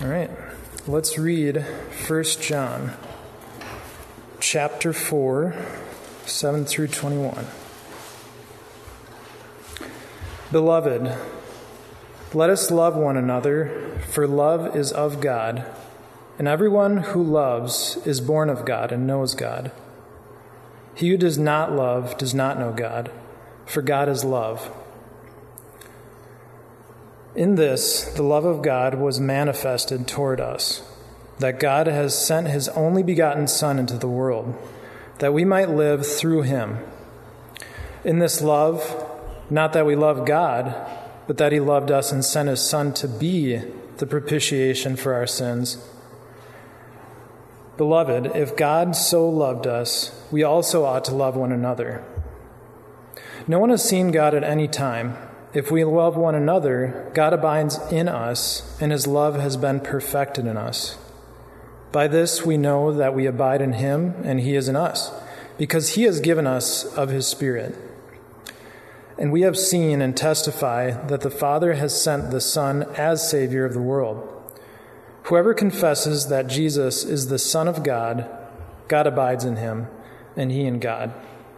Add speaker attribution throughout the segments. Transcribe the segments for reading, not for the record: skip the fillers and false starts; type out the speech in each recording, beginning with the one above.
Speaker 1: All right, let's read 1 John chapter 4, 7 through 21. Beloved, let us love one another, for love is of God, and everyone who loves is born of God and knows God. He who does not love does not know God, for God is love. In this, the love of God was manifested toward us, that God has sent his only begotten Son into the world, that we might live through him. In this love, not that we love God, but that he loved us and sent his Son to be the propitiation for our sins. Beloved, if God so loved us, we also ought to love one another. No one has seen God at any time. If we love one another, God abides in us, and his love has been perfected in us. By this we know that we abide in him, and he is in us, because he has given us of his Spirit. And we have seen and testify that the Father has sent the Son as Savior of the world. Whoever confesses that Jesus is the Son of God, God abides in him, and he in God.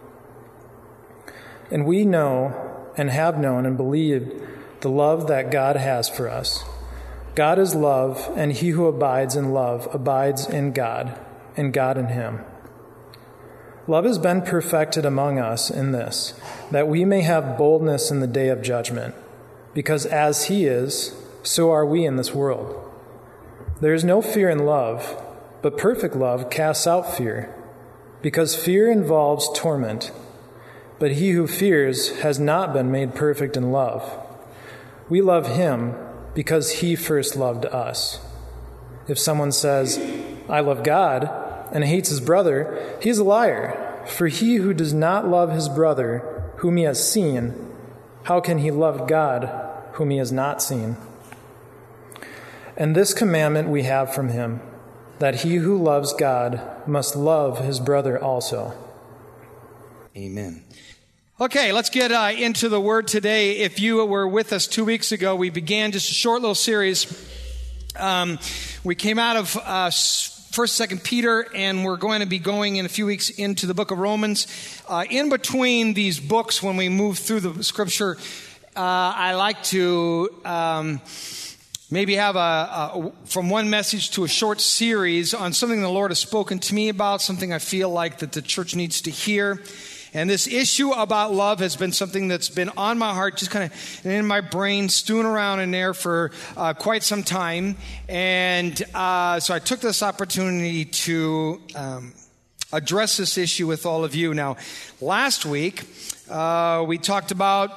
Speaker 1: And we know and have known and believed the love that God has for us. God is love, and he who abides in love abides in God, and God in him. Love has been perfected among us in this, that we may have boldness in the day of judgment, because as he is, so are we in this world. There is no fear in love, but perfect love casts out fear, because fear involves torment. But he who fears has not been made perfect in love. We love him because he first loved us. If someone says, I love God, and hates his brother, he is a liar. For he who does not love his brother, whom he has seen, how can he love God, whom he has not seen? And this commandment we have from him, that he who loves God must love his brother also.
Speaker 2: Amen. Okay, let's get into the Word today. If you were with us 2 weeks ago, we began just a short little series. We came out of 1st, 2nd Peter, and we're going to be going in a few weeks into the book of Romans. In between these books, when we move through the Scripture, I like to maybe have from one message to a short series on something the Lord has spoken to me about, something I feel like that the church needs to hear. And this issue about love has been something that's been on my heart, just kind of in my brain, stewing around in there for quite some time. And so I took this opportunity to address this issue with all of you. Now, last week, we talked about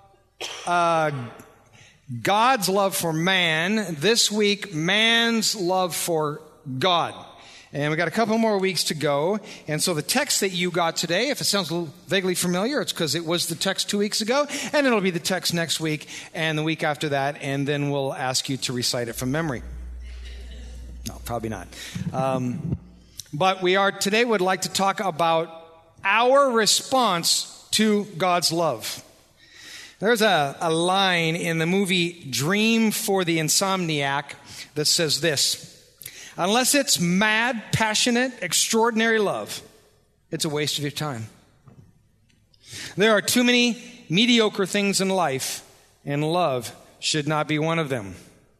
Speaker 2: God's love for man. This week, man's love for God. And we got a couple more weeks to go. And so the text that you got today, if it sounds a little vaguely familiar, it's because it was the text 2 weeks ago, and it'll be the text next week and the week after that, and then we'll ask you to recite it from memory. No, probably not. But today would like to talk about our response to God's love. There's a line in the movie Dream for the Insomniac that says this: unless it's mad, passionate, extraordinary love, it's a waste of your time. There are too many mediocre things in life, and love should not be one of them.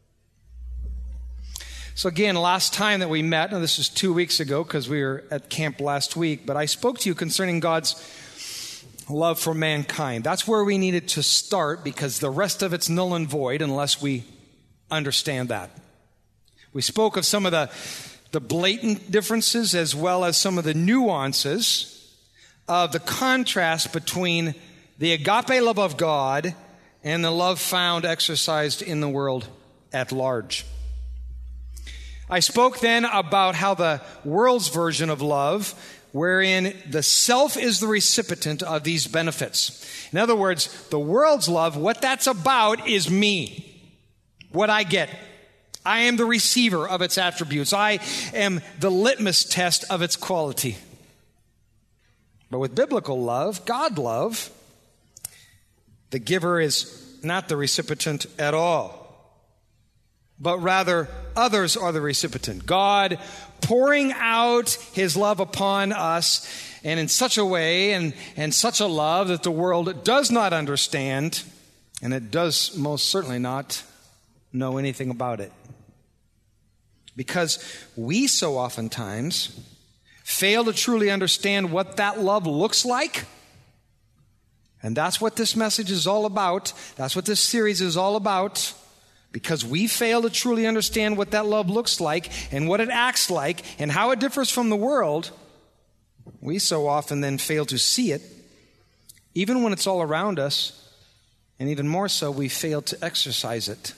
Speaker 2: So again, last time that we met, and this was 2 weeks ago because we were at camp last week, but I spoke to you concerning God's love for mankind. That's where we needed to start, because the rest of it's null and void unless we understand that. We spoke of some of the blatant differences as well as some of the nuances of the contrast between the agape love of God and the love found exercised in the world at large. I spoke then about how the world's version of love, wherein the self is the recipient of these benefits. In other words, the world's love, what that's about is me, what I get. I am the receiver of its attributes. I am the litmus test of its quality. But with biblical love, God love, the giver is not the recipient at all. but rather others are the recipient. God pouring out his love upon us, and in such a way and such a love that the world does not understand, and it does most certainly not know anything about it. Because we so oftentimes fail to truly understand what that love looks like. And that's what this message is all about. That's what this series is all about. Because we fail to truly understand what that love looks like and what it acts like and how it differs from the world, we so often then fail to see it, even when it's all around us, and even more so, we fail to exercise it.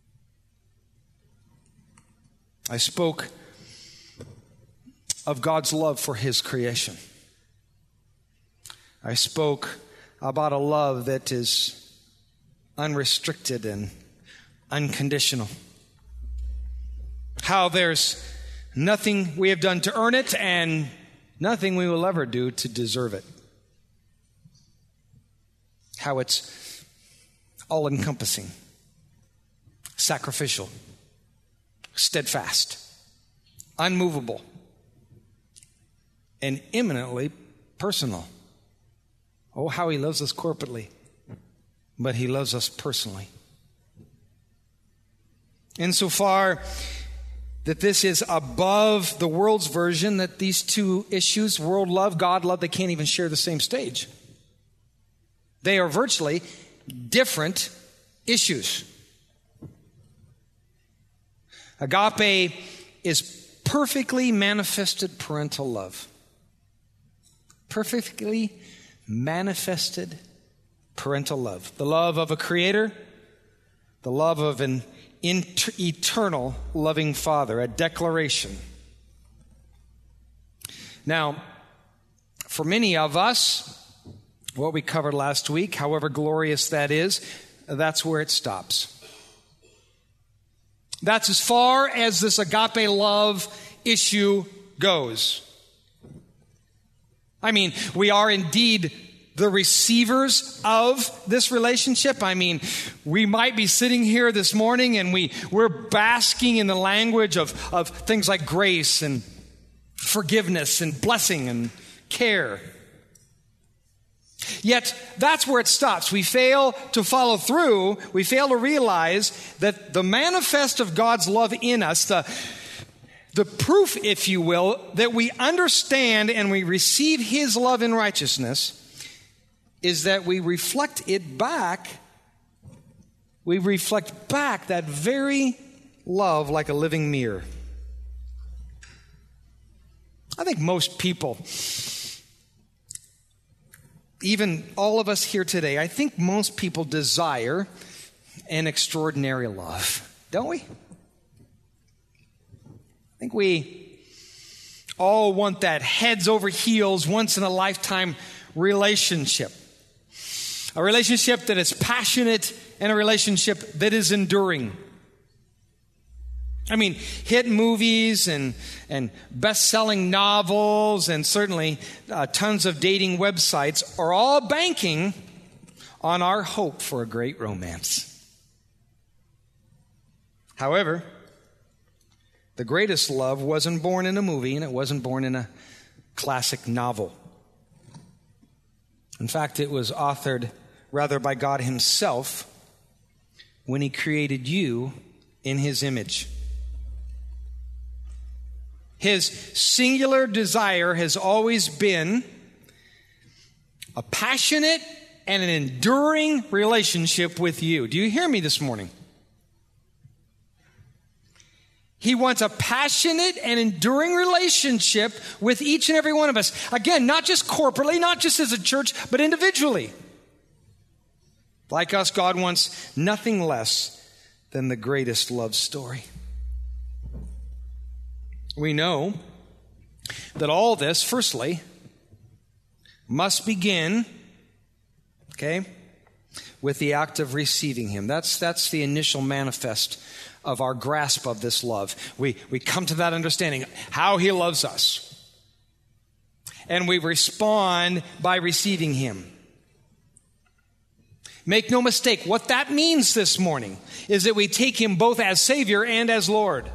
Speaker 2: I spoke of God's love for his creation. I spoke about a love that is unrestricted and unconditional. How there's nothing we have done to earn it and nothing we will ever do to deserve it. How it's all-encompassing, sacrificial, steadfast, unmovable, and eminently personal. Oh, how he loves us corporately, but he loves us personally. Insofar that this is above the world's version, that these two issues, world love, God love, they can't even share the same stage. They are virtually different issues. Agape is perfectly manifested parental love. Perfectly manifested parental love. The love of a creator, the love of an eternal loving Father, a declaration. Now, for many of us, what we covered last week, however glorious that is, that's where it stops. That's as far as this agape love issue goes. I mean, we are indeed the receivers of this relationship. I mean, we might be sitting here this morning and we're basking in the language of things like grace and forgiveness and blessing and care. Yet, that's where it stops. We fail to follow through. We fail to realize that the manifest of God's love in us, the proof, if you will, that we understand and we receive his love in righteousness is that we reflect it back. We reflect back that very love like a living mirror. I think most people, even all of us here today, I think most people desire an extraordinary love, don't we? I think we all want that heads over heels, once in a lifetime relationship. A relationship that is passionate and a relationship that is enduring. I mean, hit movies and best-selling novels and certainly tons of dating websites are all banking on our hope for a great romance. However, the greatest love wasn't born in a movie and it wasn't born in a classic novel. In fact, it was authored rather by God himself when he created you in his image. His singular desire has always been a passionate and an enduring relationship with you. Do you hear me this morning? He wants a passionate and enduring relationship with each and every one of us. Again, not just corporately, not just as a church, but individually. Like us, God wants nothing less than the greatest love story. We know that all this, firstly, must begin, with the act of receiving him. That's the initial manifest of our grasp of this love. We come to that understanding, how he loves us. And we respond by receiving him. Make no mistake, what that means this morning is that we take him both as Savior and as Lord.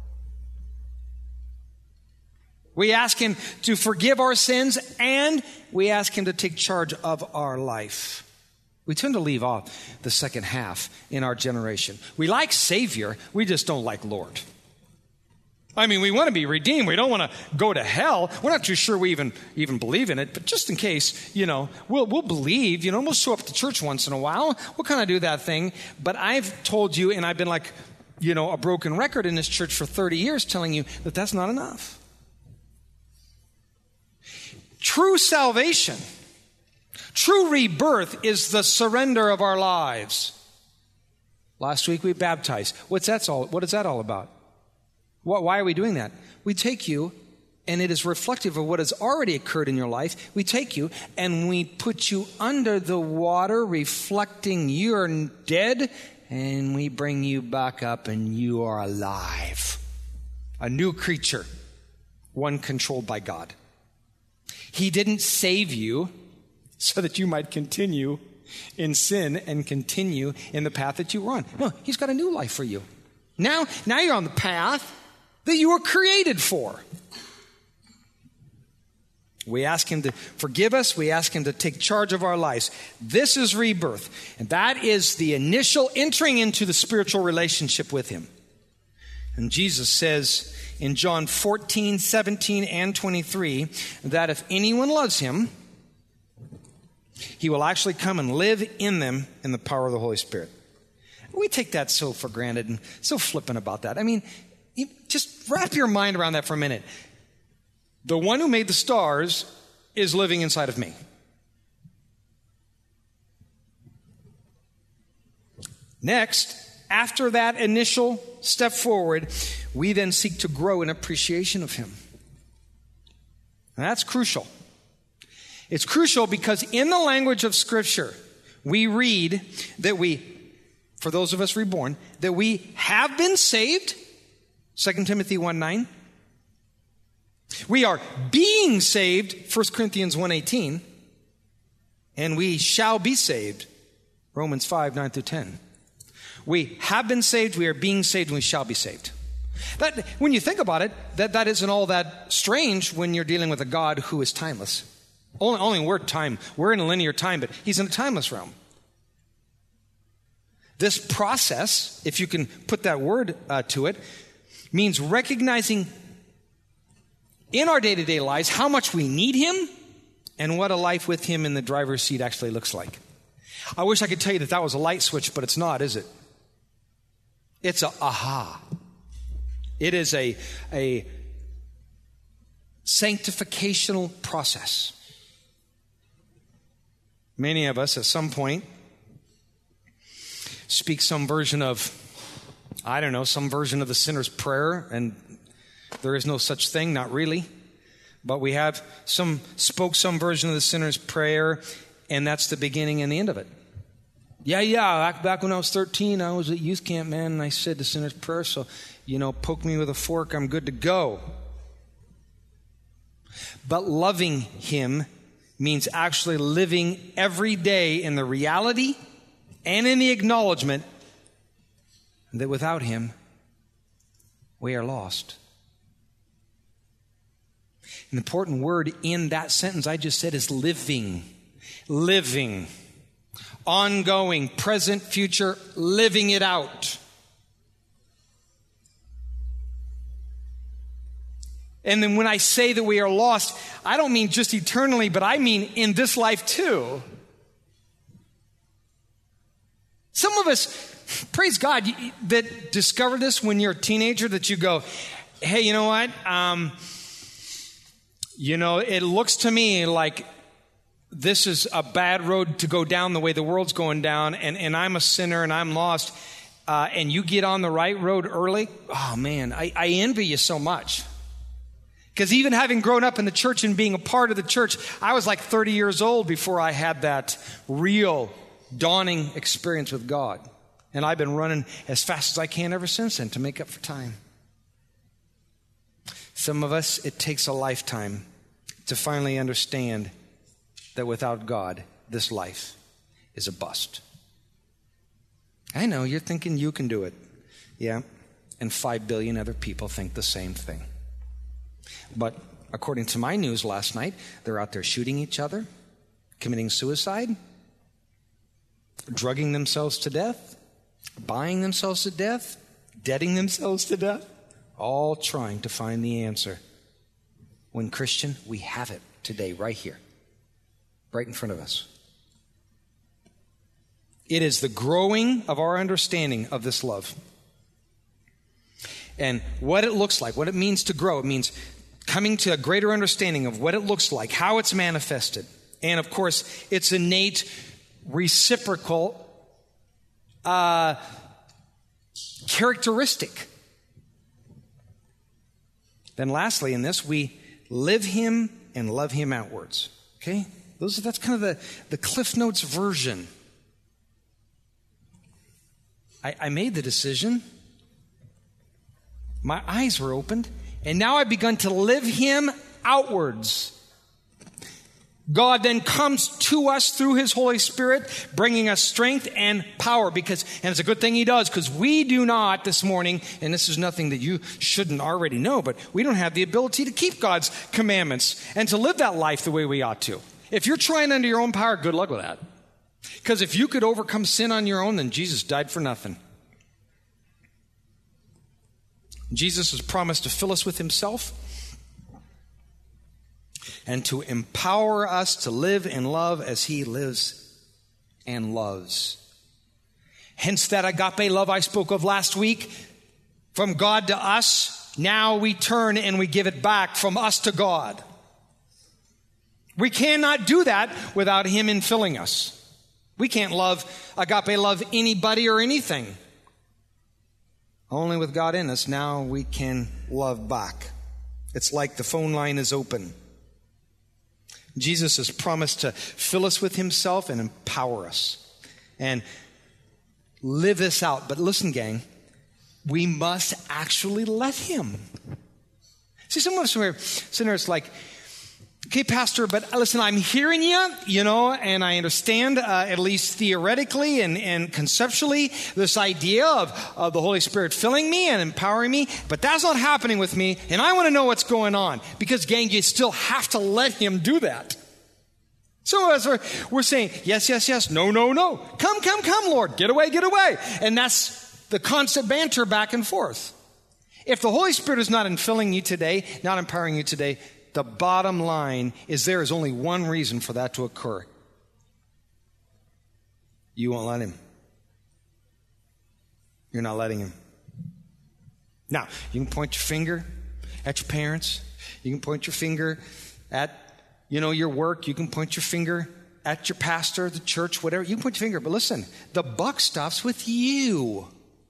Speaker 2: We ask him to forgive our sins, and we ask him to take charge of our life. We tend to leave off the second half in our generation. We like Savior, we just don't like Lord. I mean, we want to be redeemed. We don't want to go to hell. We're not too sure we even believe in it, but just in case, we'll believe, we'll show up to church once in a while. We'll kind of do that thing. But I've told you, and I've been like, a broken record in this church for 30 years telling you that that's not enough. True salvation, true rebirth is the surrender of our lives. Last week we baptized. What is that all about? Why are we doing that? We take you, and it is reflective of what has already occurred in your life. We take you, and we put you under the water, reflecting you're dead, and we bring you back up, and you are alive. A new creature, one controlled by God. He didn't save you so that you might continue in sin and continue in the path that you were on. No, he's got a new life for you. Now you're on the path that you were created for. We ask him to forgive us. We ask him to take charge of our lives. This is rebirth. And that is the initial entering into the spiritual relationship with him. And Jesus says in John 14, 17, and 23, that if anyone loves him, he will actually come and live in them in the power of the Holy Spirit. We take that so for granted and so flippant about that. I mean, just wrap your mind around that for a minute. The one who made the stars is living inside of me. Next, after that initial step forward, we then seek to grow in appreciation of him. And that's crucial. It's crucial because in the language of Scripture, we read that for those of us reborn, that we have been saved, 2 Timothy 1:9. We are being saved, 1 Corinthians 1:18. And we shall be saved, Romans 5:9 through 10. We have been saved, we are being saved, and we shall be saved. That, when you think about it, that isn't all that strange when you're dealing with a God who is timeless. Only we're in a linear time, but he's in a timeless realm. This process, if you can put that word to it, means recognizing in our day-to-day lives how much we need him and what a life with him in the driver's seat actually looks like. I wish I could tell you that was a light switch, but it's not, is it? It's a aha. It is a sanctificational process. Many of us at some point speak some version of, some version of the sinner's prayer, and there is no such thing, not really. But we have spoke some version of the sinner's prayer, and that's the beginning and the end of it. Yeah, back when I was 13, I was at youth camp, man, and I said the sinner's prayer, so, poke me with a fork, I'm good to go. But loving him means actually living every day in the reality and in the acknowledgement that without him, we are lost. An important word in that sentence I just said is living. Living. Ongoing, present, future, living it out. And then when I say that we are lost, I don't mean just eternally, but I mean in this life too. Some of us, praise God, that discover this when you're a teenager, that you go, hey, you know what? It looks to me like this is a bad road to go down the way the world's going down, and I'm a sinner and I'm lost, and you get on the right road early. Oh man, I envy you so much. Because even having grown up in the church and being a part of the church, I was like 30 years old before I had that real dawning experience with God. And I've been running as fast as I can ever since then to make up for time. Some of us, it takes a lifetime to finally understand that without God, this life is a bust. I know, you're thinking you can do it. Yeah, and 5 billion other people think the same thing. But according to my news last night, they're out there shooting each other, committing suicide, drugging themselves to death, buying themselves to death, debting themselves to death, all trying to find the answer. When, Christian, we have it today, right here, right in front of us. It is the growing of our understanding of this love. And what it looks like, what it means to grow. It means coming to a greater understanding of what it looks like, how it's manifested. And, of course, its innate, reciprocal characteristic. Then lastly in this, we live him and love him outwards. Okay? That's kind of the Cliff Notes version. I made the decision. My eyes were opened, and now I've begun to live him outwards. God then comes to us through his Holy Spirit, bringing us strength and power. And it's a good thing he does, because we do not this morning, and this is nothing that you shouldn't already know, but we don't have the ability to keep God's commandments and to live that life the way we ought to. If you're trying under your own power, good luck with that. Because if you could overcome sin on your own, then Jesus died for nothing. Jesus has promised to fill us with himself and to empower us to live and love as he lives and loves. Hence that agape love I spoke of last week. From God to us, now we turn and we give it back from us to God. We cannot do that without him infilling us. We can't agape love anybody or anything. Only with God in us, now we can love back. It's like the phone line is open. Jesus has promised to fill us with himself and empower us and live this out. But listen, gang, we must actually let him. See, some of us are sitting there, it's like, okay, Pastor, but listen, I'm hearing you, and I understand, at least theoretically and conceptually, this idea of the Holy Spirit filling me and empowering me, but that's not happening with me, and I want to know what's going on. Because, gang, you still have to let him do that. Some of us we're saying, yes, yes, yes, no, no, no. Come, come, come, Lord. Get away, get away. And that's the constant banter back and forth. If the Holy Spirit is not infilling you today, not empowering you today, the bottom line is there is only one reason for that to occur. You won't let him. You're not letting him. Now, you can point your finger at your parents. You can point your finger at, your work. You can point your finger at your pastor, the church, whatever. You can point your finger. But listen, the buck stops with you.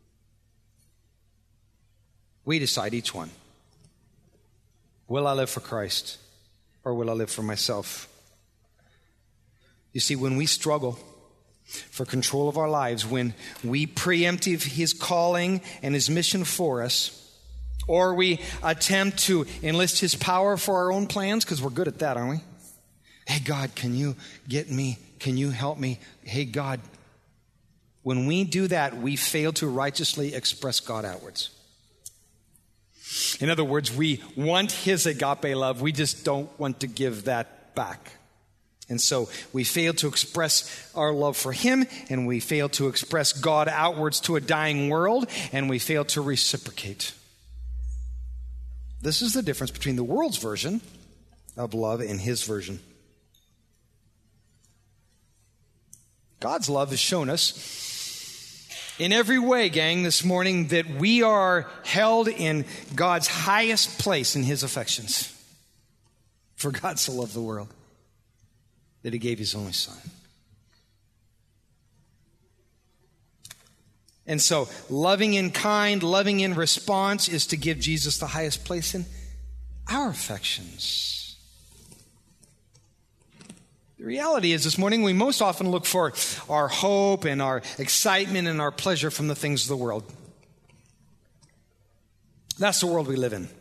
Speaker 2: We decide each one. Will I live for Christ, or will I live for myself? You see, when we struggle for control of our lives, when we preempt his calling and his mission for us, or we attempt to enlist his power for our own plans, because we're good at that, aren't we? Hey, God, can you get me? Can you help me? Hey, God. When we do that, we fail to righteously express God outwards. In other words, we want his agape love. We just don't want to give that back. And so we fail to express our love for him, and we fail to express God outwards to a dying world, and we fail to reciprocate. This is the difference between the world's version of love and his version. God's love has shown us in every way, gang, this morning, that we are held in God's highest place in his affections. For God so loved the world that he gave his only son. And so, loving in kind, loving in response is to give Jesus the highest place in our affections. The reality is this morning we most often look for our hope and our excitement and our pleasure from the things of the world. That's the world we live in.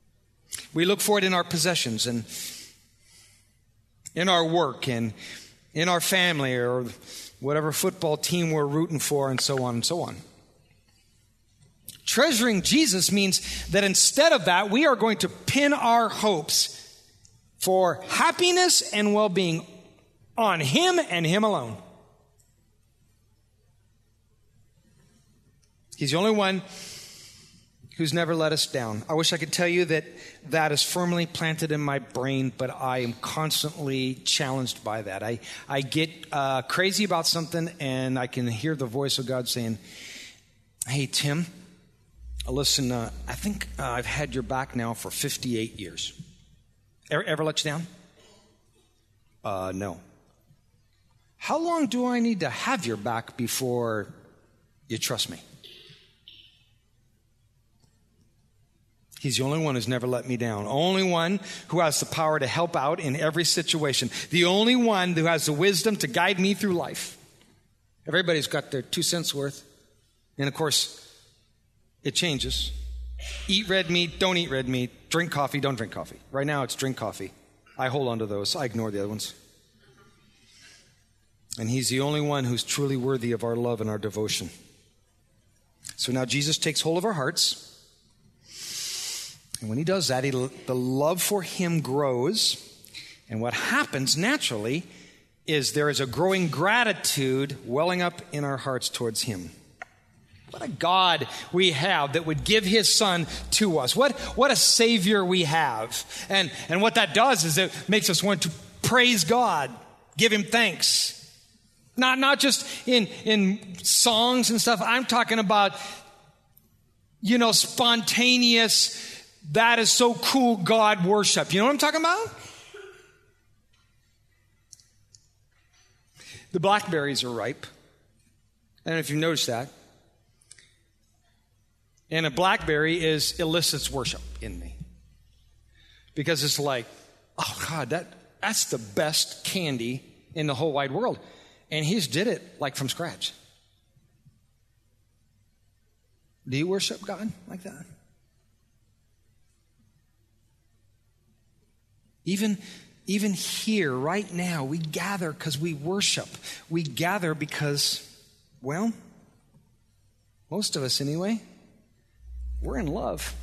Speaker 2: We look for it in our possessions and in our work and in our family or whatever football team we're rooting for, and so on and so on. Treasuring Jesus means that instead of that, we are going to pin our hopes for happiness and well-being on Him and Him alone. He's the only one who's never let us down. I wish I could tell you that that is firmly planted in my brain, but I am constantly challenged by that. I get crazy about something, and I can hear the voice of God saying, "Hey, Tim, listen, I think I've had your back now for 58 years. Ever let you down?" No. "How long do I need to have your back before you trust me?" He's the only one who's never let me down. Only one who has the power to help out in every situation. The only one who has the wisdom to guide me through life. Everybody's got their 2 cents worth. And of course, it changes. Eat red meat, don't eat red meat. Drink coffee, don't drink coffee. Right now it's drink coffee. I hold on to those. I ignore the other ones. And He's the only one who's truly worthy of our love and our devotion. So now Jesus takes hold of our hearts. And when He does that, the love for Him grows. And what happens naturally is there is a growing gratitude welling up in our hearts towards Him. What a God we have that would give His Son to us. What a Savior we have. And what that does is it makes us want to praise God, give Him thanks. Not just in songs and stuff. I'm talking about, spontaneous, that is so cool God worship. You know what I'm talking about? The blackberries are ripe. I don't know if you've noticed that. And a blackberry elicits worship in me. Because it's like, oh God, that's the best candy in the whole wide world. And He's did it like from scratch. Do you worship God like that? Even here, right now, we gather because we worship. We gather because, well, most of us anyway, we're in love.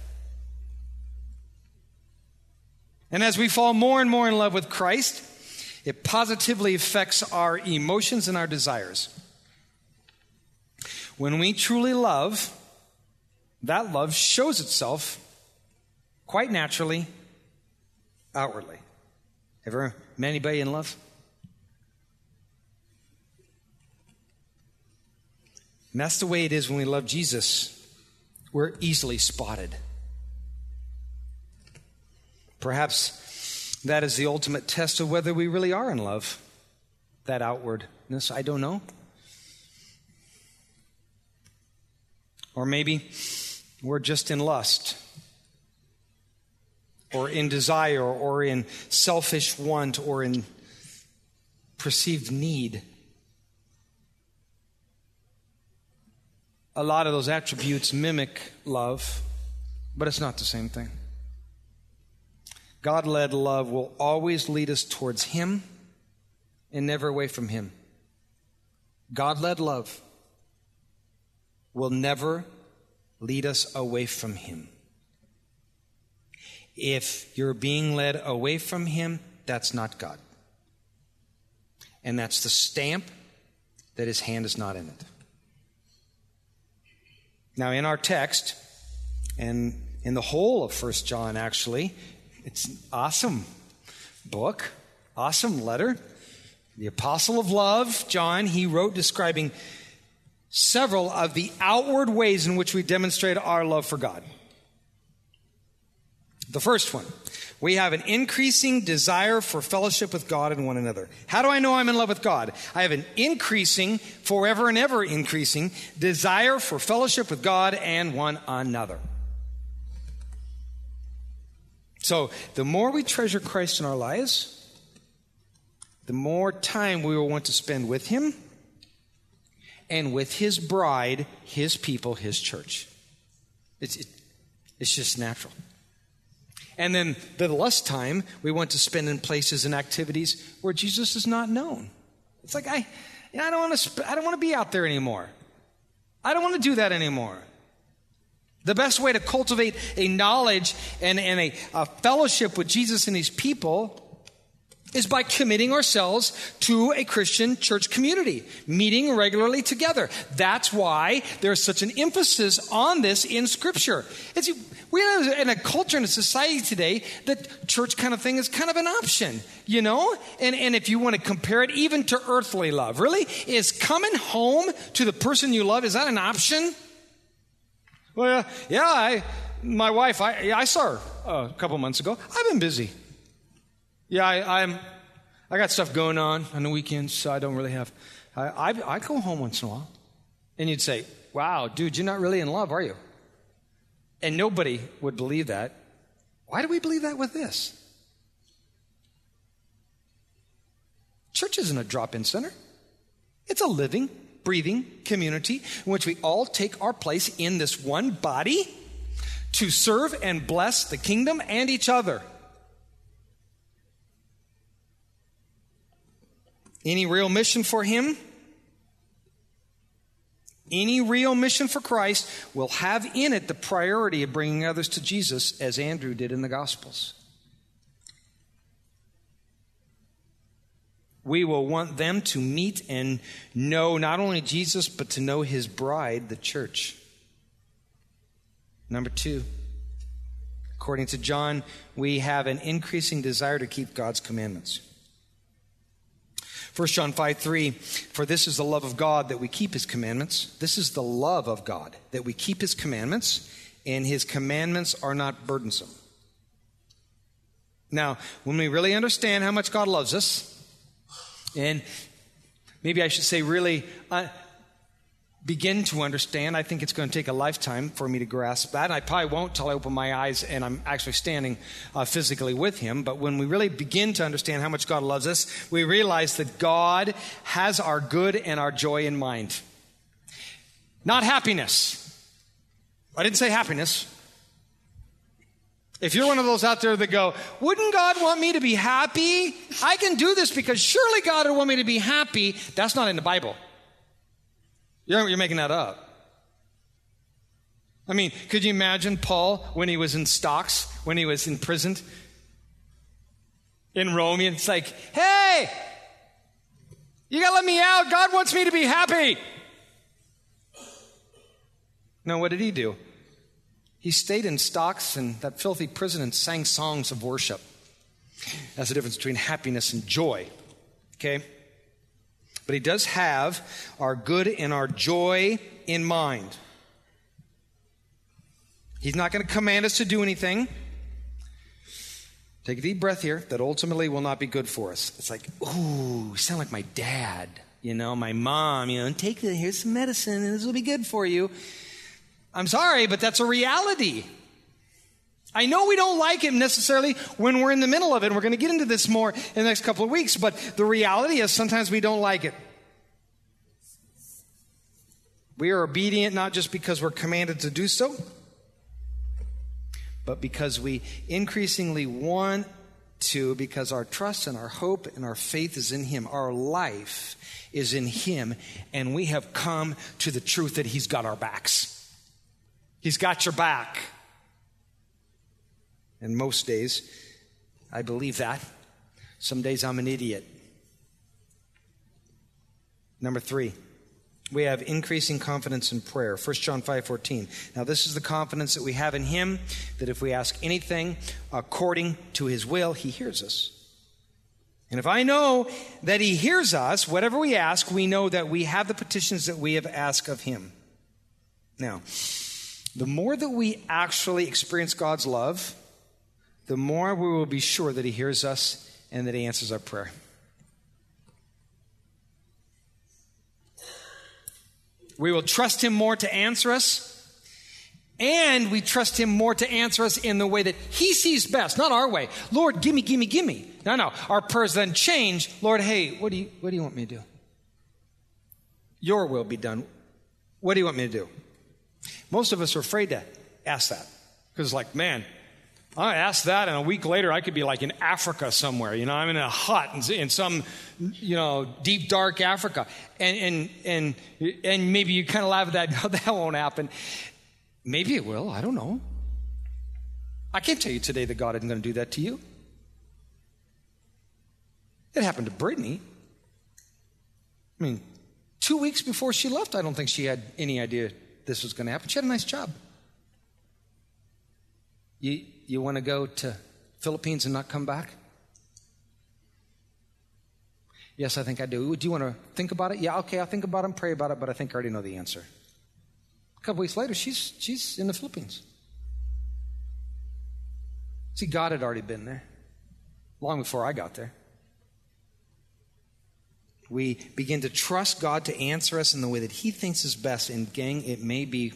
Speaker 2: And as we fall more and more in love with Christ, it positively affects our emotions and our desires. When we truly love, that love shows itself quite naturally outwardly. Ever met anybody in love? And that's the way it is when we love Jesus. We're easily spotted. Perhaps that is the ultimate test of whether we really are in love. That outwardness, I don't know. Or maybe we're just in lust, or in desire, or in selfish want, or in perceived need. A lot of those attributes mimic love, but it's not the same thing. God-led love will always lead us towards Him and never away from Him. God-led love will never lead us away from Him. If you're being led away from Him, that's not God. And that's the stamp that His hand is not in it. Now, in our text, and in the whole of 1 John, actually, it's an awesome book, awesome letter. The apostle of love, John, he wrote describing several of the outward ways in which we demonstrate our love for God. The first one, we have an increasing desire for fellowship with God and one another. How do I know I'm in love with God? I have an increasing, forever and ever increasing, desire for fellowship with God and one another. So, the more we treasure Christ in our lives, the more time we will want to spend with Him and with His bride, His people, His church. It's just natural. And then the less time we want to spend in places and activities where Jesus is not known It's like, I don't want to be out there anymore. I don't want to do that anymore. The best way to cultivate a knowledge and a fellowship with Jesus and his people is by committing ourselves to a Christian church community, meeting regularly together. That's why there's such an emphasis on this in Scripture. We're in a culture and a society today that church kind of thing is kind of an option, you know? And if you want to compare it even to earthly love, really, is coming home to the person you love, is that an option? Well, yeah, my wife, I saw her a couple months ago. I've been busy. Yeah, I got stuff going on the weekends, so I don't really have. I go home once in a while, and you'd say, "Wow, dude, you're not really in love, are you?" And nobody would believe that. Why do we believe that with this? Church isn't a drop-in center. It's a living, breathing community in which we all take our place in this one body to serve and bless the kingdom and each other. Any real mission for him, any real mission for Christ will have in it the priority of bringing others to Jesus, as Andrew did in the Gospels. We will want them to meet and know not only Jesus, but to know his bride, the church. Number 2, according to John, we have an increasing desire to keep God's commandments. 1 John 5:3, for this is the love of God, that we keep his commandments. This is the love of God, that we keep his commandments, and his commandments are not burdensome. Now, when we really understand how much God loves us, and maybe I should say really begin to understand, I think it's going to take a lifetime for me to grasp that, and I probably won't till I open my eyes and I'm actually standing physically with him. But when we really begin to understand how much God loves us, we realize that God has our good and our joy in mind. Not happiness. I didn't say happiness. If you're one of those out there that go, wouldn't God want me to be happy? I can do this because surely God would want me to be happy. That's not in the Bible. You're making that up. I mean, could you imagine Paul when he was in stocks, when he was imprisoned in Rome? And it's like, hey, you got to let me out. God wants me to be happy. No, what did he do? He stayed in stocks and that filthy prison and sang songs of worship. That's the difference between happiness and joy. Okay? But he does have our good and our joy in mind. He's not going to command us to do anything. Take a deep breath here. That ultimately will not be good for us. It's like, ooh, you sound like my dad. You know, my mom. You know, here's some medicine and this will be good for you. I'm sorry, but that's a reality. I know we don't like it necessarily when we're in the middle of it, and we're going to get into this more in the next couple of weeks, but the reality is sometimes we don't like it. We are obedient not just because we're commanded to do so, but because we increasingly want to, because our trust and our hope and our faith is in him. Our life is in him, and we have come to the truth that he's got our backs. He's got your back. And most days, I believe that. Some days I'm an idiot. Number 3, we have increasing confidence in prayer. 1 John 5:14. Now this is the confidence that we have in him, that if we ask anything according to his will, he hears us. And if I know that he hears us, whatever we ask, we know that we have the petitions that we have asked of him. Now, the more that we actually experience God's love, the more we will be sure that he hears us and that he answers our prayer. We will trust him more to answer us, and we trust him more to answer us in the way that he sees best, not our way. Lord, gimme, gimme, gimme. No. Our prayers then change. Lord, hey, what do you want me to do? Your will be done. What do you want me to do? Most of us are afraid to ask that because it's like, man, I asked that, and a week later I could be like in Africa somewhere. I'm in a hut in some, deep, dark Africa. And maybe you kind of laugh at that. No, that won't happen. Maybe it will. I don't know. I can't tell you today that God isn't going to do that to you. It happened to Brittany. 2 weeks before she left, I don't think she had any idea this was going to happen. She had a nice job. You want to go to Philippines and not come back? Yes, I think I do. Do you want to think about it? Yeah, okay, I'll think about it and pray about it, but I think I already know the answer. A couple weeks later, she's in the Philippines. See, God had already been there long before I got there. We begin to trust God to answer us in the way that He thinks is best. And gang, it may be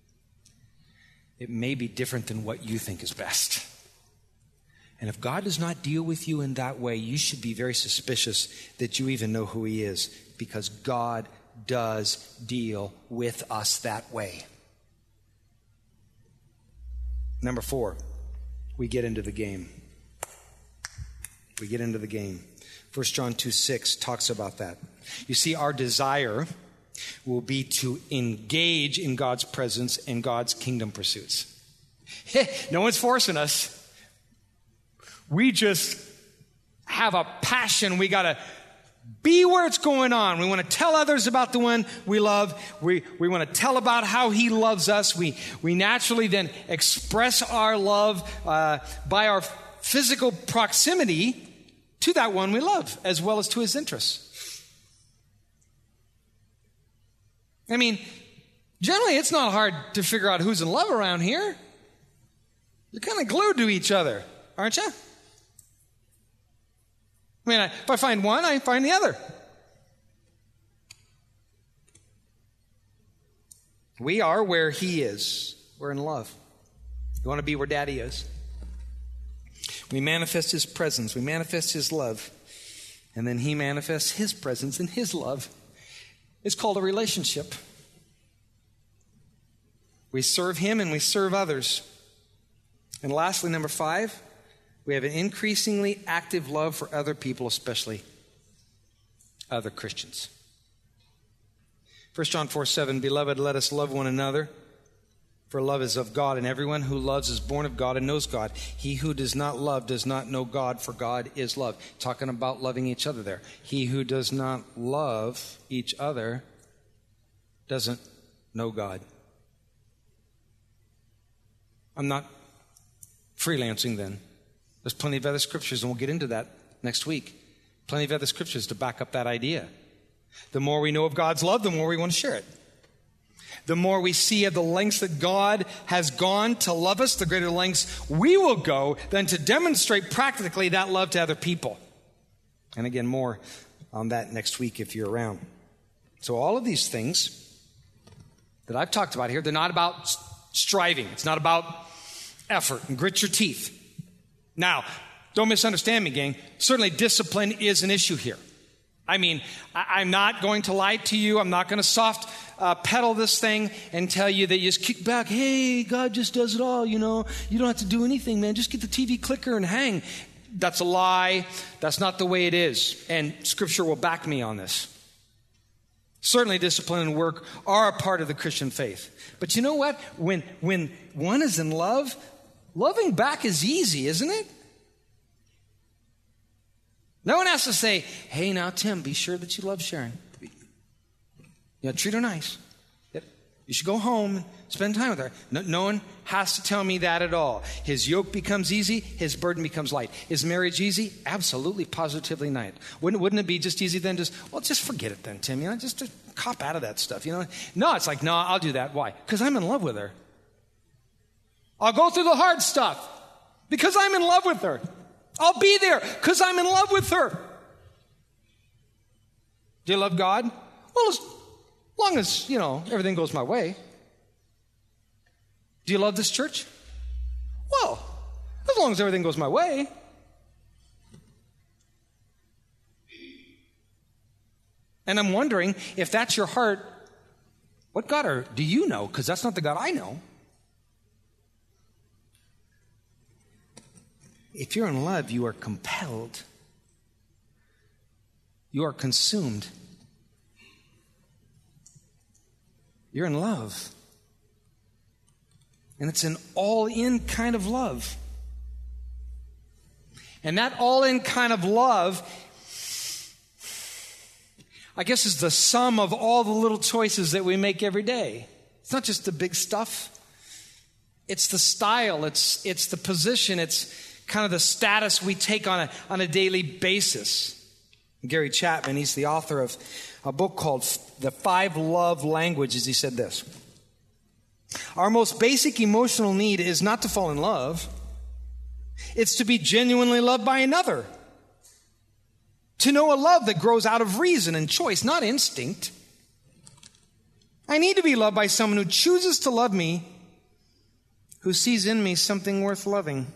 Speaker 2: different than what you think is best. And if God does not deal with you in that way, you should be very suspicious that you even know who He is, because God does deal with us that way. Number 4, we get into the game. We get into the game. 1 John 2:6 talks about that. You see, our desire will be to engage in God's presence and God's kingdom pursuits. No one's forcing us. We just have a passion. We got to be where it's going on. We want to tell others about the one we love. We want to tell about how He loves us. We naturally then express our love by our physical proximity to that one we love, as well as to His interests. Generally, it's not hard to figure out who's in love around here. You're kind of glued to each other, aren't you? If I find one, I find the other. We are where He is. We're in love. You want to be where Daddy is. We manifest His presence. We manifest His love. And then He manifests His presence and His love. It's called a relationship. We serve Him and we serve others. And lastly, number 5, we have an increasingly active love for other people, especially other Christians. 1 John 4:7, Beloved, let us love one another, for love is of God, and everyone who loves is born of God and knows God. He who does not love does not know God, for God is love. Talking about loving each other there. He who does not love each other doesn't know God. I'm not freelancing then. There's plenty of other scriptures, and we'll get into that next week. Plenty of other scriptures to back up that idea. The more we know of God's love, the more we want to share it. The more we see of the lengths that God has gone to love us, the greater lengths we will go then to demonstrate practically that love to other people. And again, more on that next week if you're around. So all of these things that I've talked about here, they're not about striving. It's not about effort and grit your teeth. Now, don't misunderstand me, gang. Certainly discipline is an issue here. I'm not going to lie to you. I'm not going to soft pedal this thing and tell you that you just kick back. Hey, God just does it all, You don't have to do anything, man. Just get the TV clicker and hang. That's a lie. That's not the way it is. And Scripture will back me on this. Certainly discipline and work are a part of the Christian faith. But you know what? When one is in love, loving back is easy, isn't it? No one has to say, hey, now, Tim, be sure that you love Sharon. Treat her nice. You should go home and spend time with her. No one has to tell me that at all. His yoke becomes easy. His burden becomes light. Is marriage easy? Absolutely, positively not. Wouldn't it be just easy then? Just forget it then, Tim. Just to cop out of that stuff. No, it's like, no, I'll do that. Why? Because I'm in love with her. I'll go through the hard stuff because I'm in love with her. I'll be there because I'm in love with her. Do you love God? Well, as long as, everything goes my way. Do you love this church? Well, as long as everything goes my way. And I'm wondering if that's your heart, what God do you know? Because that's not the God I know. If you're in love, you are compelled. You are consumed. You're in love. And it's an all-in kind of love. And that all-in kind of love, I guess, is the sum of all the little choices that we make every day. It's not just the big stuff. It's the style. It's the position. It's kind of the status we take on a daily basis. Gary Chapman, he's the author of a book called The 5 Love Languages. He said this: our most basic emotional need is not to fall in love. It's to be genuinely loved by another. To know a love that grows out of reason and choice, not instinct. I need to be loved by someone who chooses to love me, who sees in me something worth loving.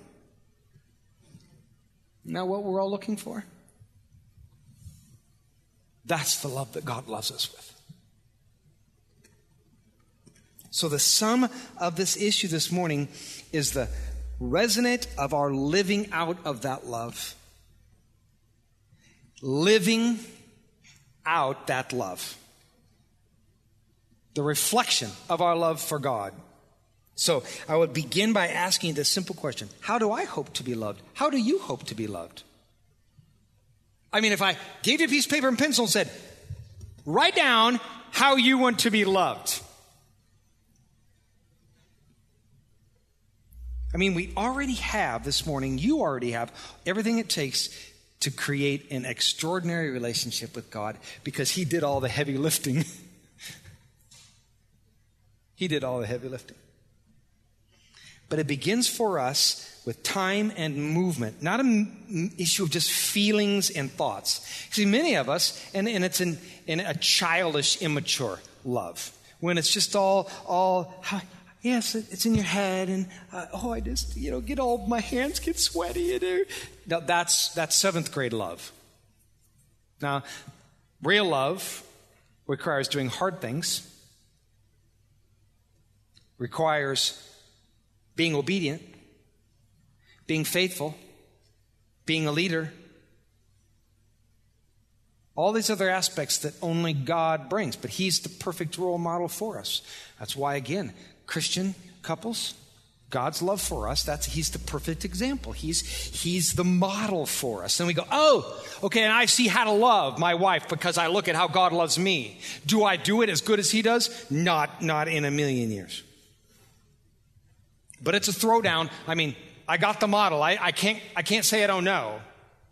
Speaker 2: Isn't that what we're all looking for? That's the love that God loves us with. So the sum of this issue this morning is the resonance of our living out of that love. Living out that love. The reflection of our love for God. So I would begin by asking this simple question: how do I hope to be loved? How do you hope to be loved? I mean, if I gave you a piece of paper and pencil and said, write down how you want to be loved. I mean, we already have this morning, you already have everything it takes to create an extraordinary relationship with God, because He did all the heavy lifting. He did all the heavy lifting. But it begins for us with time and movement, not an issue of just feelings and thoughts. See, many of us, and it's in a childish, immature love, when it's just all yes, it's in your head, and I just, get all, my hands get sweaty. No, that's 7th grade love. Now, real love requires doing hard things, requires being obedient, being faithful, being a leader. All these other aspects that only God brings, but He's the perfect role model for us. That's why, again, Christian couples, God's love for us, He's the perfect example. He's the model for us. And we go, oh, okay, and I see how to love my wife because I look at how God loves me. Do I do it as good as He does? Not in a million years. But it's a throwdown. I mean, I got the model. I can't say I don't know.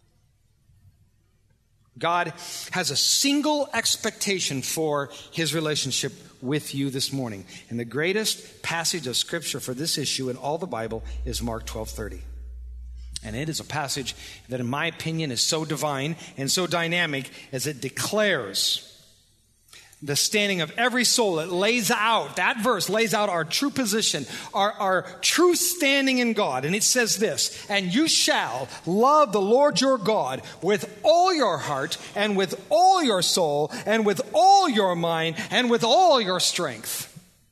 Speaker 2: God has a single expectation for His relationship with you this morning. And the greatest passage of Scripture for this issue in all the Bible is Mark 12:30. And it is a passage that, in my opinion, is so divine and so dynamic as it declares the standing of every soul. It lays out, that verse lays out our true position, our true standing in God. And it says this: and you shall love the Lord your God with all your heart and with all your soul and with all your mind and with all your strength.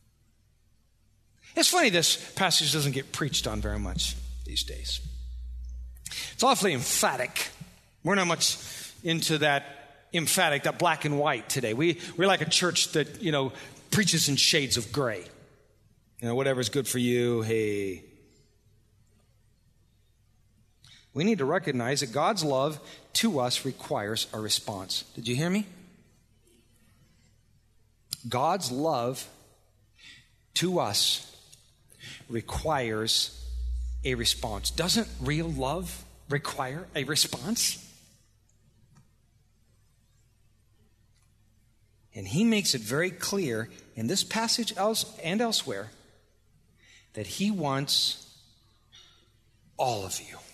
Speaker 2: It's funny this passage doesn't get preached on very much these days. It's awfully emphatic. We're not much into that emphatic, that black and white today. We're like a church that, preaches in shades of gray. Whatever's good for you, hey. We need to recognize that God's love to us requires a response. Did you hear me? God's love to us requires a response. Doesn't real love require a response? And He makes it very clear in this passage and elsewhere that He wants all of you.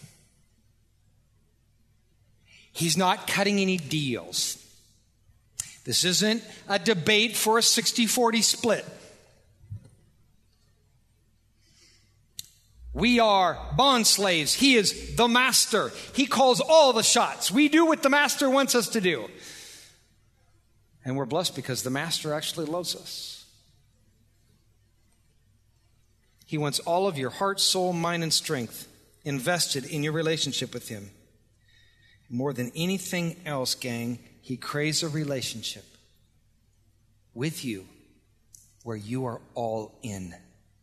Speaker 2: He's not cutting any deals. This isn't a debate for a 60-40 split. We are bond slaves. He is the master. He calls all the shots. We do what the master wants us to do. And we're blessed because the Master actually loves us. He wants all of your heart, soul, mind, and strength. invested in your relationship with him. More than anything else, gang, he craves a relationship with you where you are all in.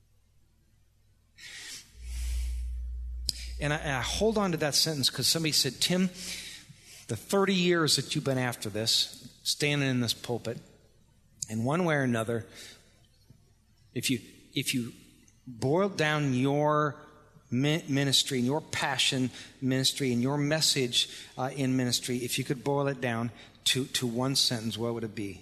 Speaker 2: And I hold on to that sentence because somebody said, Tim, the 30 years that you've been after this, standing in this pulpit, in one way or another, if you boil down your ministry and your passion ministry and your message in ministry, if you could boil it down to one sentence, what would it be?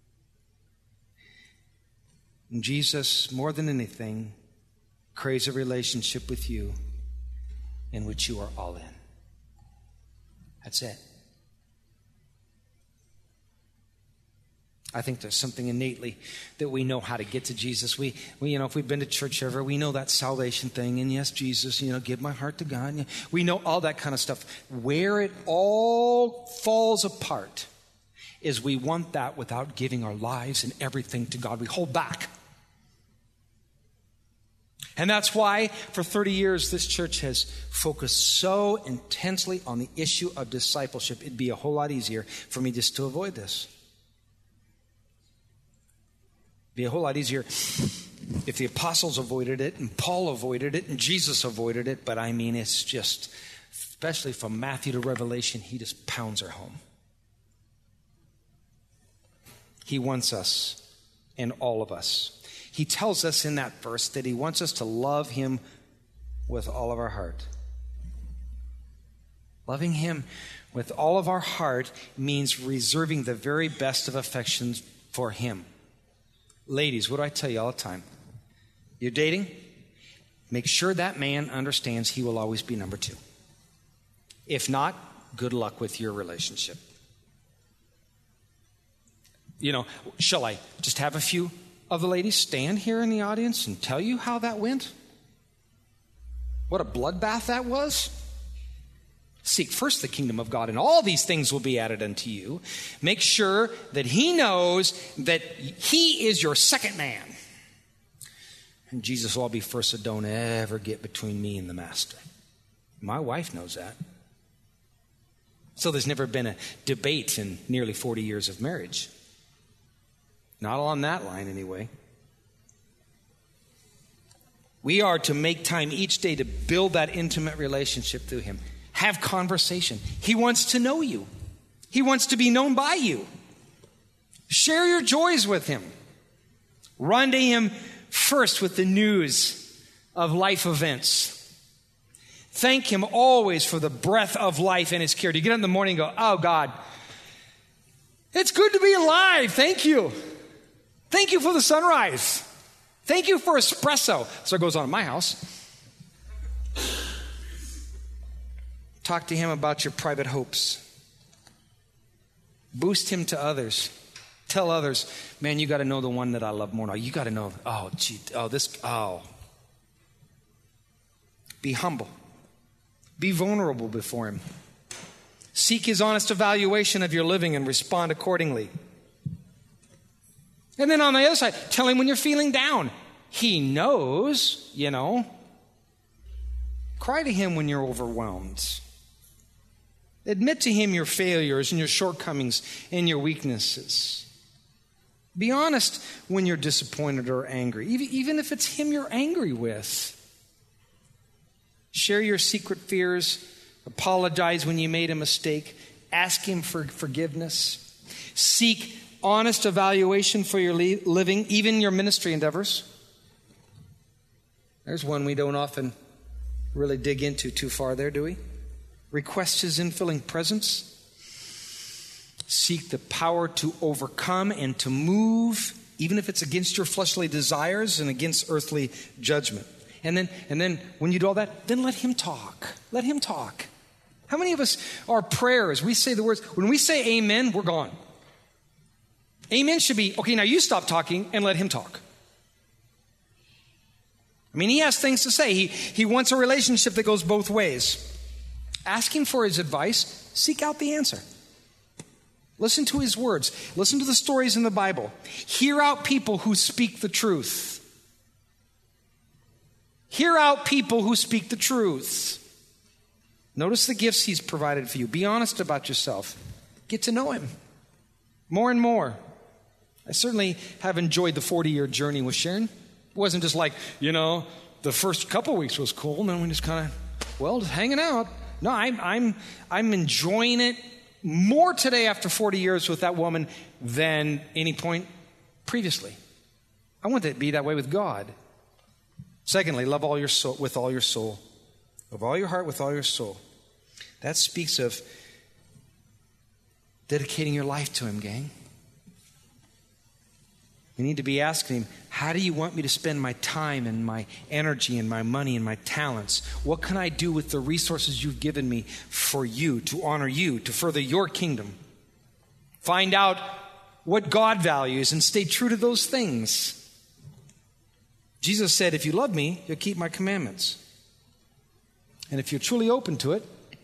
Speaker 2: And Jesus, more than anything, craves a relationship with you in which you are all in. That's it. I think there's something innately that we know how to get to Jesus. We if we've been to church ever, we know that salvation thing. And yes, Jesus, give my heart to God. We know all that kind of stuff. Where it all falls apart is we want that without giving our lives and everything to God. We hold back. And that's why for 30 years this church has focused so intensely on the issue of discipleship. It'd be a whole lot easier for me just to avoid this. It'd be a whole lot easier if the apostles avoided it and Paul avoided it and Jesus avoided it. But I mean, it's just, especially from Matthew to Revelation, he just pounds her home. He wants us and all of us. He tells us in that verse that he wants us to love him with all of our heart. Loving him with all of our heart means reserving the very best of affections for him. Ladies, what do I tell you all the time? You're dating? Make sure that man understands he will always be number 2. If not, good luck with your relationship. Shall I just have a few of the ladies stand here in the audience and tell you how that went? What a bloodbath that was? Seek first the kingdom of God, and all these things will be added unto you. Make sure that he knows that he is your second man. And Jesus will all be first, so don't ever get between me and the master. My wife knows that. So there's never been a debate in nearly 40 years of marriage. Not on that line, anyway. We are to make time each day to build that intimate relationship through him. Have conversation. He wants to know you. He wants to be known by you. Share your joys with him. Run to him first with the news of life events. Thank him always for the breath of life and his care. Do you get up in the morning and go, oh God, it's good to be alive. Thank you. Thank you for the sunrise. Thank you for espresso. So it goes on in my house. Talk to him about your private hopes. Boost him to others. Tell others, man, you got to know the one that I love more now. You got to know, Be humble. Be vulnerable before him. Seek his honest evaluation of your living and respond accordingly. And then on the other side, tell him when you're feeling down. He knows, Cry to him when you're overwhelmed. Admit to him your failures and your shortcomings and your weaknesses. Be honest when you're disappointed or angry, even if it's him you're angry with. Share your secret fears. Apologize when you made a mistake. Ask him for forgiveness. Seek honest evaluation for your living, even your ministry endeavors. There's one we don't often really dig into too far there, do we? Request his infilling presence. Seek the power to overcome and to move, even if it's against your fleshly desires and against earthly judgment. And then when you do all that, then let him talk. Let him talk. How many of us, our prayers, we say the words, when we say amen, we're gone. Amen should be, okay, now you stop talking and let him talk. I mean, he has things to say. He wants a relationship that goes both ways. Ask him for his advice. Seek out the answer. Listen to his words. Listen to the stories in the Bible. Hear out people who speak the truth. Hear out people who speak the truth. Notice the gifts he's provided for you. Be honest about yourself. Get to know him more and more. I certainly have enjoyed the 40-year journey with Sharon. It wasn't just like, the first couple weeks was cool, and then we just kind of, just hanging out. No, I'm enjoying it more today after 40 years with that woman than any point previously. I want it to be that way with God. Secondly, love all your soul with all your soul. Of all your heart with all your soul. That speaks of dedicating your life to him, gang. We need to be asking him, how do you want me to spend my time and my energy and my money and my talents? What can I do with the resources you've given me for you, to honor you, to further your kingdom? Find out what God values and stay true to those things. Jesus said, if you love me, you'll keep my commandments. And if you're truly open to it,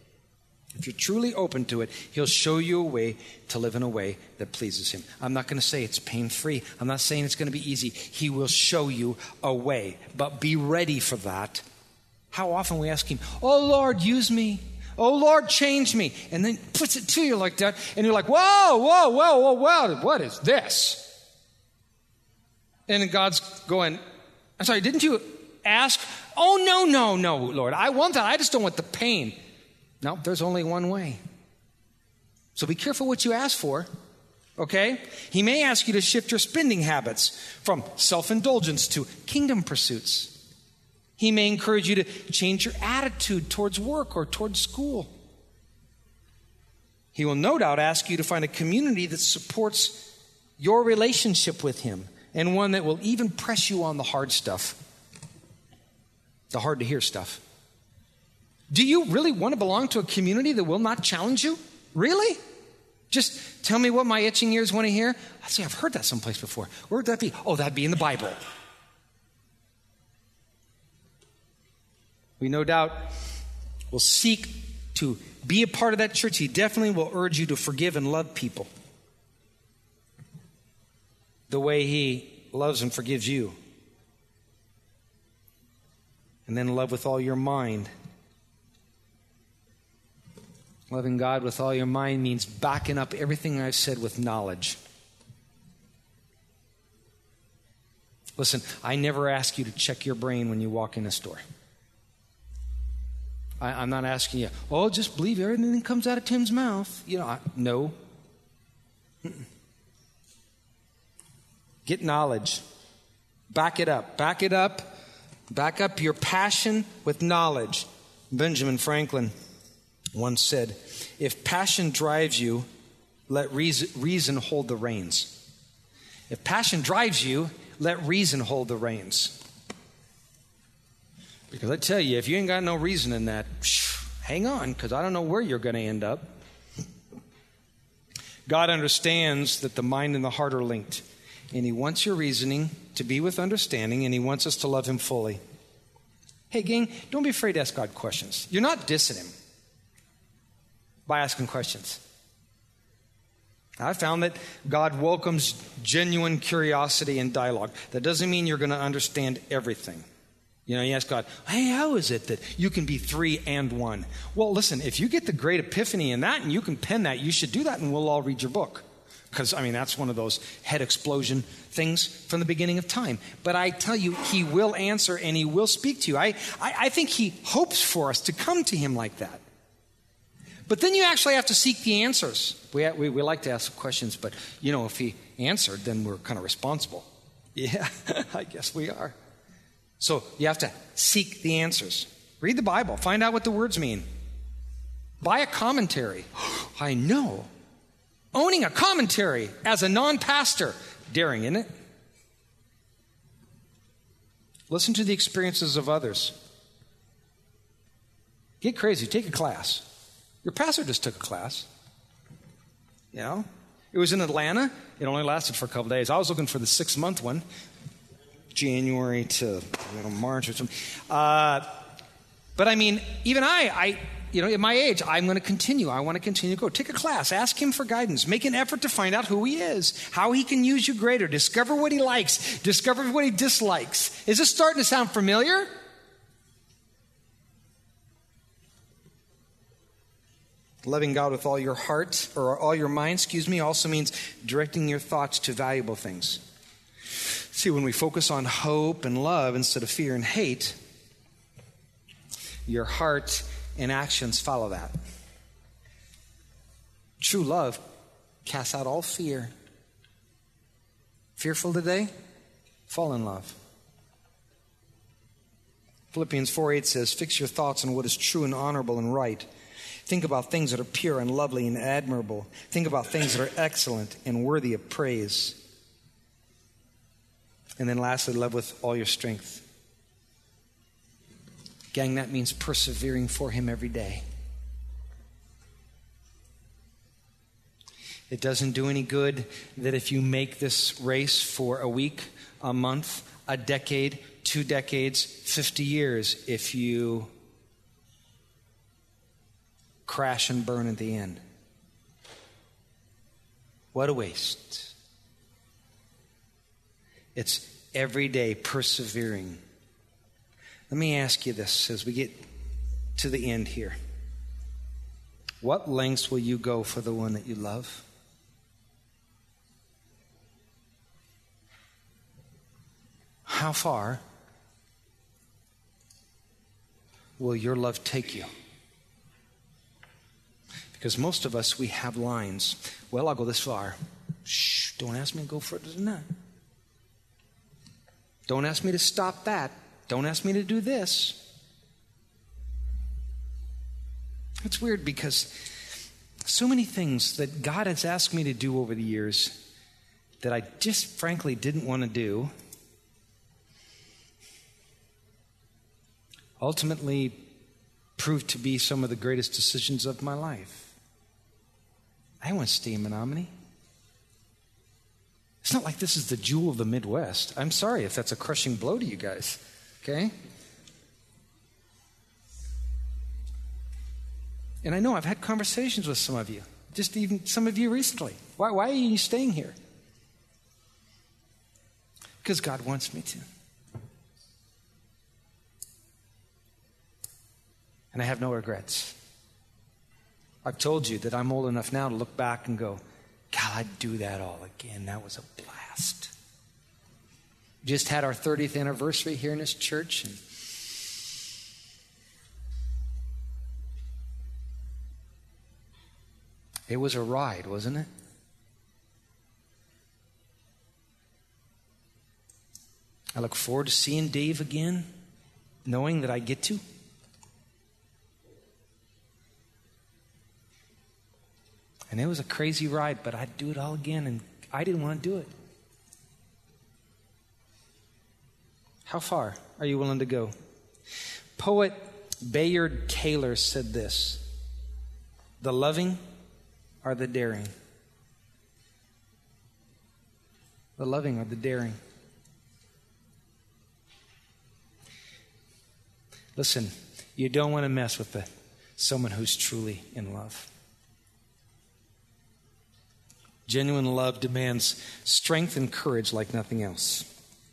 Speaker 2: he'll show you a way to live in a way that pleases him. I'm not going to say it's pain-free. I'm not saying it's going to be easy. He will show you a way. But be ready for that. How often we ask him, oh, Lord, use me. Oh, Lord, change me. And then puts it to you like that. And you're like, whoa, what is this? And then God's going, I'm sorry, didn't you ask? Oh, no, Lord. I want that. I just don't want the pain. No, there's only one way. So be careful what you ask for, okay? He may ask you to shift your spending habits from self-indulgence to kingdom pursuits. He may encourage you to change your attitude towards work or towards school. He will no doubt ask you to find a community that supports your relationship with him and one that will even press you on the hard stuff, the hard to hear stuff. Do you really want to belong to a community that will not challenge you? Really? Just tell me what my itching ears want to hear? I say, I've heard that someplace before. Where would that be? Oh, that'd be in the Bible. We no doubt will seek to be a part of that church. He definitely will urge you to forgive and love people the way he loves and forgives you. And then love with all your mind. Loving God with all your mind means backing up everything I've said with knowledge. Listen, I never ask you to check your brain when you walk in a store. I'm not asking you, just believe everything that comes out of Tim's mouth. No. Get knowledge. Back it up. Back up your passion with knowledge. Benjamin Franklin once said, if passion drives you, let reason hold the reins. If passion drives you, let reason hold the reins. Because I tell you, if you ain't got no reason in that, hang on, because I don't know where you're going to end up. God understands that the mind and the heart are linked. And he wants your reasoning to be with understanding, and he wants us to love him fully. Hey, gang, don't be afraid to ask God questions. You're not dissing him by asking questions. I found that God welcomes genuine curiosity and dialogue. That doesn't mean you're going to understand everything. You ask God, hey, how is it that you can be 3 and 1? Well, listen, if you get the great epiphany in that and you can pen that, you should do that and we'll all read your book. Because, that's one of those head explosion things from the beginning of time. But I tell you, he will answer and he will speak to you. I think he hopes for us to come to him like that. But then you actually have to seek the answers. We like to ask questions, but, if he answered, then we're kind of responsible. Yeah, I guess we are. So you have to seek the answers. Read the Bible. Find out what the words mean. Buy a commentary. I know. Owning a commentary as a non-pastor. Daring, isn't it? Listen to the experiences of others. Get crazy. Take a class. Your pastor just took a class. It was in Atlanta. It only lasted for a couple days. I was looking for the 6-month one. January to March or something. But even I at my age, I'm going to continue. I want to continue to go. Take a class. Ask him for guidance. Make an effort to find out who he is, how he can use you greater. Discover what he likes. Discover what he dislikes. Is this starting to sound familiar? Loving God with all your heart, or all your mind, also means directing your thoughts to valuable things. See, when we focus on hope and love instead of fear and hate, your heart and actions follow that. True love casts out all fear. Fearful today? Fall in love. Philippians 4:8 says, fix your thoughts on what is true and honorable and right. Think about things that are pure and lovely and admirable. Think about things that are excellent and worthy of praise. And then lastly, love with all your strength. Gang, that means persevering for him every day. It doesn't do any good that if you make this race for a week, a month, a decade, 2 decades, 50 years, if you crash and burn at the end. What a waste. It's every day persevering. Let me ask you this as we get to the end here. What lengths will you go for the one that you love? How far will your love take you? Because most of us, we have lines. Well, I'll go this far. Shh, don't ask me to go further than that. Don't ask me to stop that. Don't ask me to do this. It's weird because so many things that God has asked me to do over the years that I just frankly didn't want to do ultimately proved to be some of the greatest decisions of my life. I want to stay in Menominee. It's not like this is the jewel of the Midwest. I'm sorry if that's a crushing blow to you guys, okay? And I know I've had conversations with some of you, just even some of you recently. Why are you staying here? Because God wants me to. And I have no regrets. I've told you that I'm old enough now to look back and go, God, I'd do that all again. That was a blast. Just had our 30th anniversary here in this church. And it was a ride, wasn't it? I look forward to seeing Dave again, knowing that I get to. And it was a crazy ride, but I'd do it all again, and I didn't want to do it. How far are you willing to go? Poet Bayard Taylor said this: the loving are the daring. The loving are the daring. Listen, you don't want to mess with someone who's truly in love. Genuine love demands strength and courage like nothing else.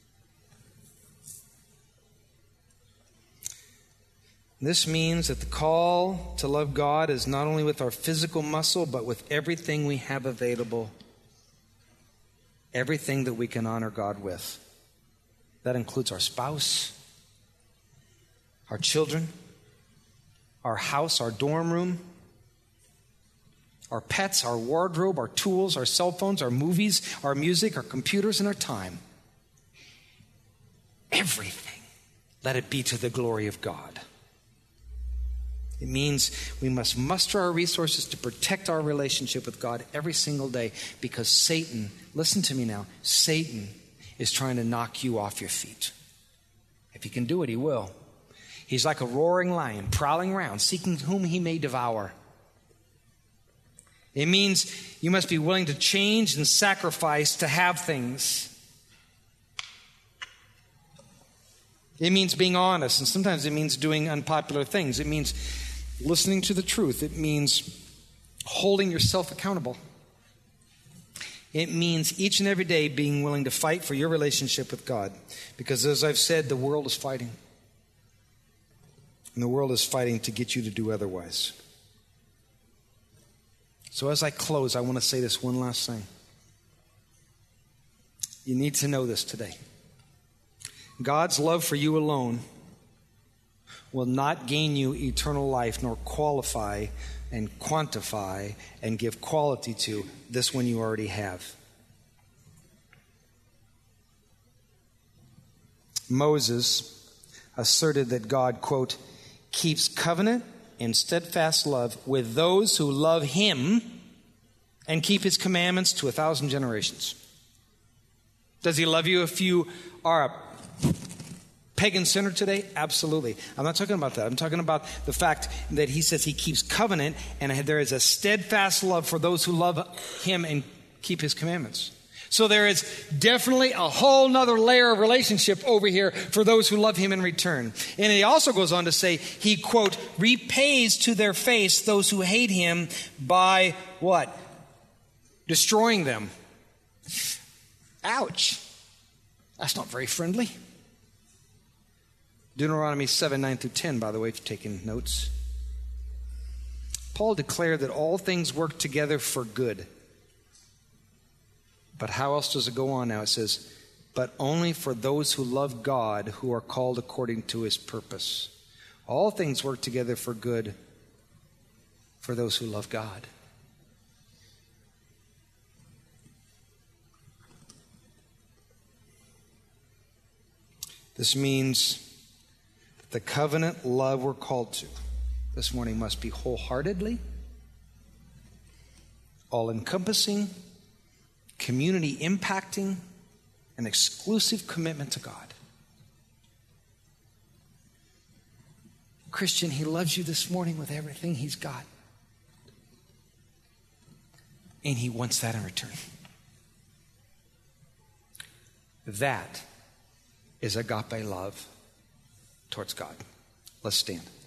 Speaker 2: This means that the call to love God is not only with our physical muscle, but with everything we have available, everything that we can honor God with. That includes our spouse, our children, our house, our dorm room, our pets, our wardrobe, our tools, our cell phones, our movies, our music, our computers, and our time. Everything, let it be to the glory of God. It means we must muster our resources to protect our relationship with God every single day, because Satan, listen to me now, Satan is trying to knock you off your feet. If he can do it, he will. He's like a roaring lion, prowling around, seeking whom he may devour. It means you must be willing to change and sacrifice to have things. It means being honest, and sometimes it means doing unpopular things. It means listening to the truth. It means holding yourself accountable. It means each and every day being willing to fight for your relationship with God. Because as I've said, the world is fighting. And the world is fighting to get you to do otherwise. So as I close, I want to say this one last thing. You need to know this today. God's love for you alone will not gain you eternal life, nor qualify and quantify and give quality to this one you already have. Moses asserted that God, quote, keeps covenant and steadfast love with those who love him and keep his commandments to 1,000 generations. Does he love you if you are a pagan sinner today? Absolutely. I'm not talking about that. I'm talking about the fact that he says he keeps covenant and there is a steadfast love for those who love him and keep his commandments. So there is definitely a whole nother layer of relationship over here for those who love him in return. And he also goes on to say he, quote, repays to their face those who hate him by what? Destroying them. Ouch. That's not very friendly. Deuteronomy 7, 9 through 10, by the way, if you're taking notes. Paul declared that all things work together for good. But how else does it go on now? It says, but only for those who love God, who are called according to his purpose. All things work together for good for those who love God. This means the covenant love we're called to this morning must be wholeheartedly, all-encompassing, community impacting, an exclusive commitment to God. Christian, he loves you this morning with everything he's got. And he wants that in return. That is agape love towards God. Let's stand.